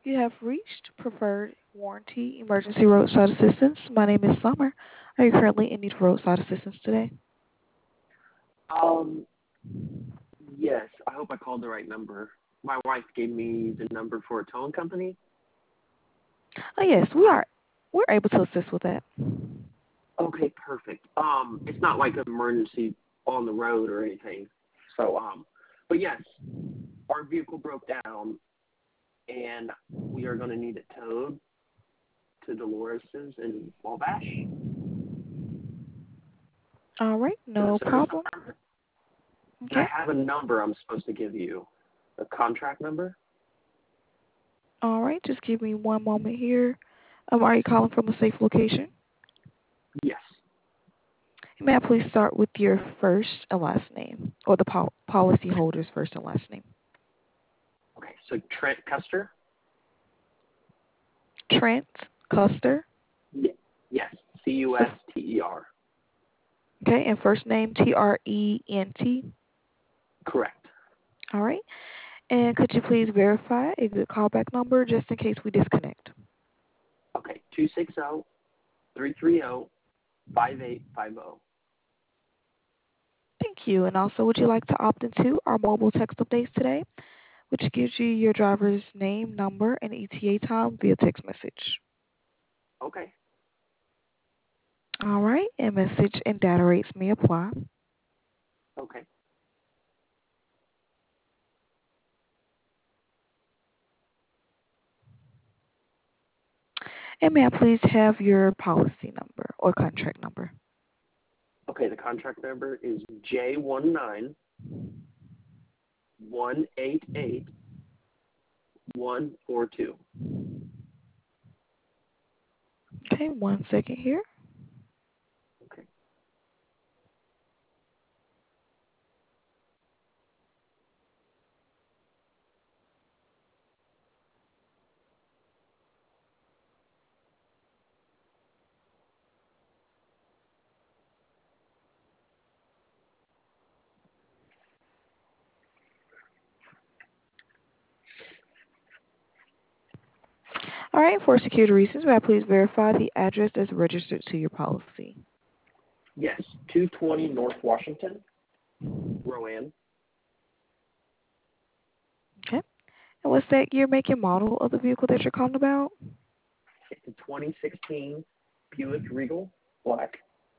You have reached Preferred Warranty Emergency Roadside Assistance. My name is Summer. Are you currently in need of roadside assistance today? Um, yes. I hope I called the right number. My wife gave me the number for a towing company. Oh yes, we are. We're able to assist with that. Okay, perfect. It's not like an emergency on the road or anything. So, but yes, our vehicle broke down, and we are going to need it towed to Dolores's in Wabash. All right, The no service problem. department. And I Okay. have a number I'm supposed to give you, a contract number. All right, just give me one moment here. Are you calling from a safe location? Yes. May I please start with your first and last name, or the policy holder's first and last name? Okay, so Trent Custer. Trent Custer. Yes, Custer. Okay, and first name Trent. Correct. All right. And could you please verify a good callback number just in case we disconnect? Okay, 260-330-5850. Thank you. And also, would you like to opt into our mobile text updates today, which gives you your driver's name, number, and ETA time via text message? Okay. All right. And message and data rates may apply. Okay. And may I please have your policy number or contract number? Okay, the contract number is J191888142. Okay, one second here. Okay. All right. For security reasons, may I please verify the address that's registered to your policy? Yes, 220 North Washington, Rowan. Okay. And what's that year, make, and model of the vehicle that you're calling about? It's a 2016 Buick Regal Black.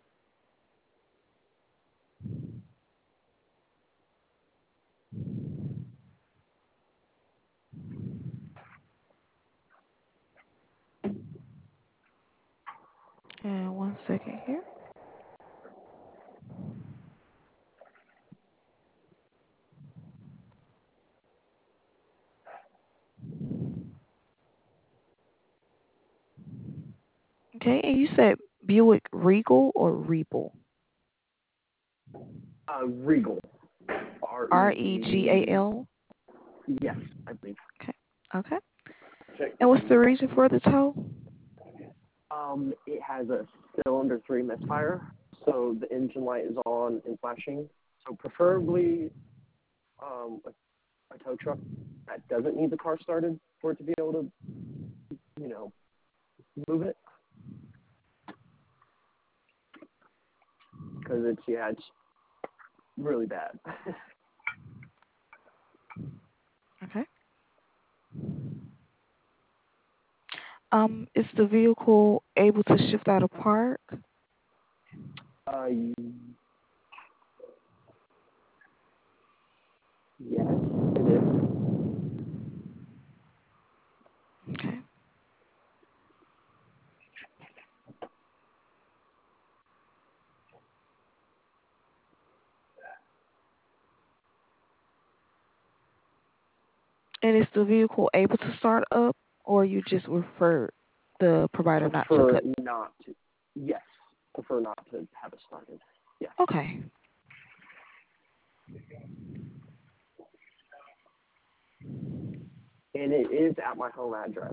And one second here. Okay, and you said Buick Regal or Rebel? Regal. REGAL. Regal? Yes, I believe. Okay. Okay. Check. And what's the reason for the tow? It has a cylinder 3 misfire, so the engine light is on and flashing. So preferably a tow truck that doesn't need the car started for it to be able to, you know, move it. Because it's really bad. Okay. Is the vehicle able to shift out of park? uh, yes, it is. Okay. And is the vehicle able to start up, or you just refer the provider not to Prefer cut? not to. Yes, prefer not to have it started. Yes. Okay. And it is at my home address.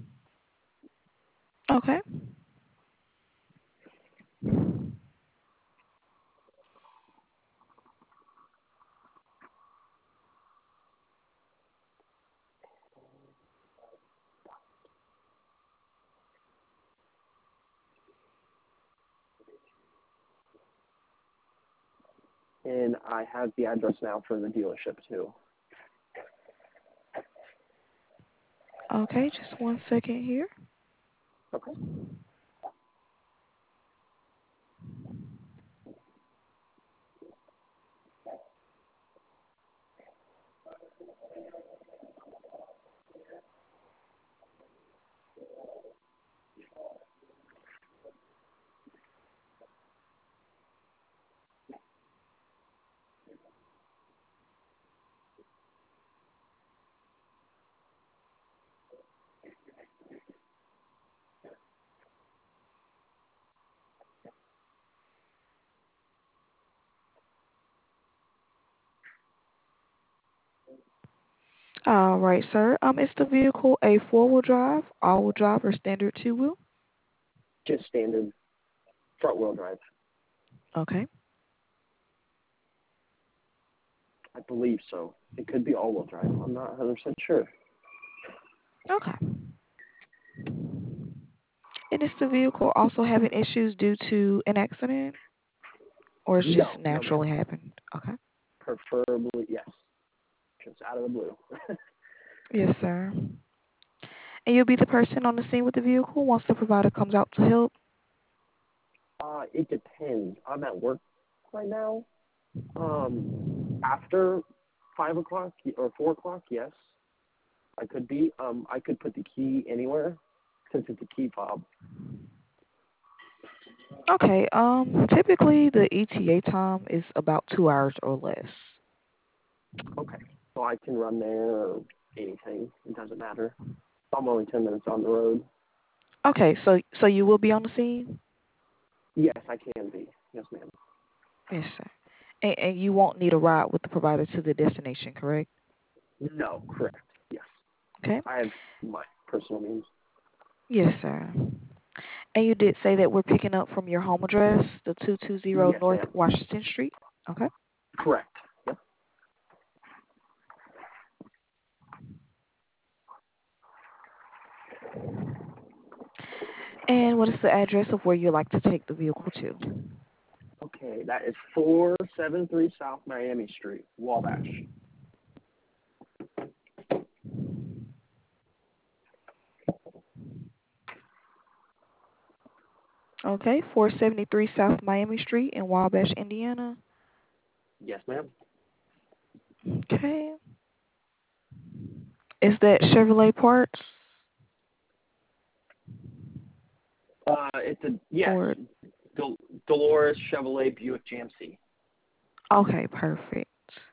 Okay. And I have the address now for the dealership too. Okay, just 1 second here. Okay. All right, sir. Is the vehicle a four-wheel drive, all-wheel drive, or standard two-wheel? Just standard front wheel drive. Okay. I believe so. It could be all wheel drive. I'm not 100% sure. Okay. And is the vehicle also having issues due to an accident, or it's just No, ma'am. naturally happened? Okay. Preferably, yes. Just out of the blue. Yes, sir. And you'll be the person on the scene with the vehicle once the provider comes out to help? It depends. I'm at work right now. After 5 o'clock or 4 o'clock, yes, I could be. I could put the key anywhere since it's a key fob. Okay. Typically the ETA time is about 2 hours or less. Okay. So I can run there or anything. It doesn't matter. I'm only 10 minutes on the road. Okay, so you will be on the scene? Yes, I can be. Yes, ma'am. Yes, sir. And you won't need a ride with the provider to the destination, correct? No, correct. Yes. Okay. I have my personal means. Yes, sir. And you did say that we're picking up from your home address, the 220 Yes, North ma'am. Washington Street? Okay. Correct. Yep. And what is the address of where you'd like to take the vehicle to? Okay, that is 473 South Miami Street, Wabash. Okay, 473 South Miami Street in Wabash, Indiana. Yes, ma'am. Okay. Is that Chevrolet parts? It's a yes. Or Dolores Chevrolet Buick GMC. okay, perfect.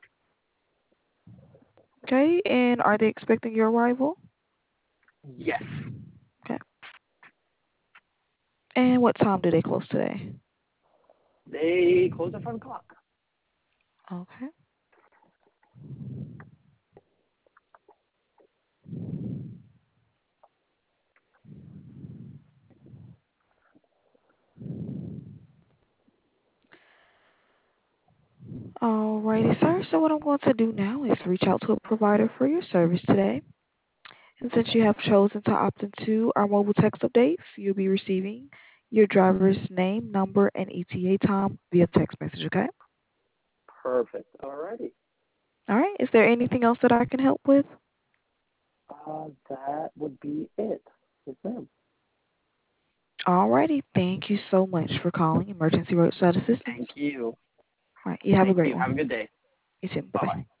Okay, and are they expecting your arrival? Yes. Okay. And what time do they close today? They close at 5 o'clock. Okay. Alrighty, sir. So what I'm going to do now is reach out to a provider for your service today. And since you have chosen to opt into our mobile text updates, you'll be receiving your driver's name, number, and ETA time via text message, okay? Perfect. Alrighty. All right. Is there anything else that I can help with? That would be it. Yes, ma'am. Alrighty. Thank you so much for calling Emergency Roadside Assistance. Thank you. All right. You have a Thank great you. Have a one. good day. You too. Bye-bye. Bye-bye.